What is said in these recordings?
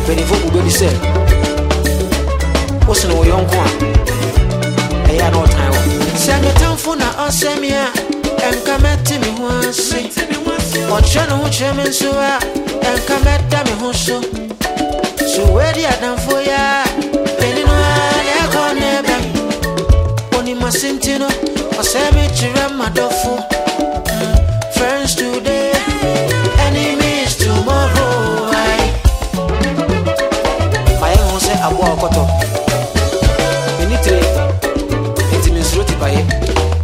Benifo Ubeni said, what's no young one? I had no time. Send a town for now, or send me out and come at me once. Or channel chairman so and come at me also. So where the Adam for ya? Penino, I call never. Only my sentino, or send me to my dofu. Friends today, enemies tomorrow. My own say I walk out of. We need to intimate by it.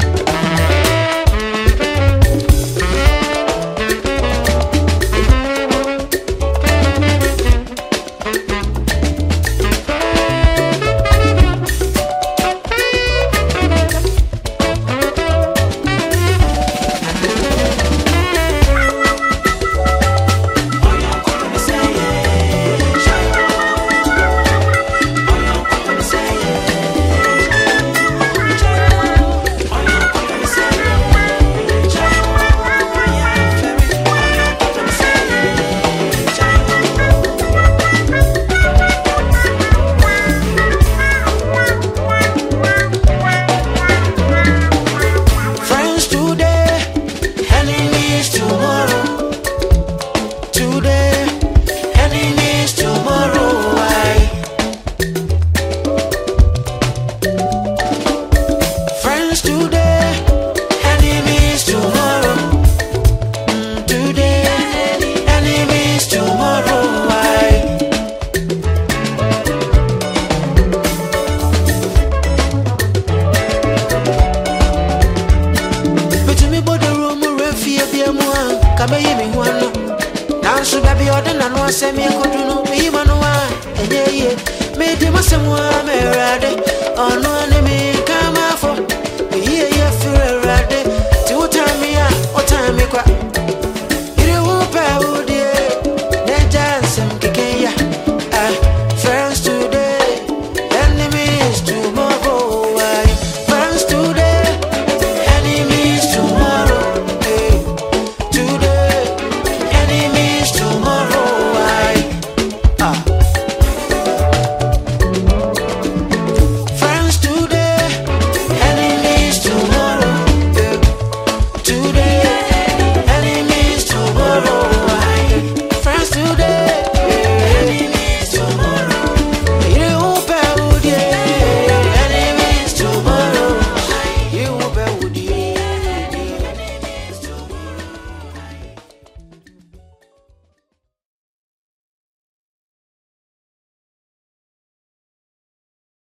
Send me a control, me manua, and yeah, made him a somewhere, Merade, or no enemy, come out for a year, feel a rade, 2 times me, or time me quite.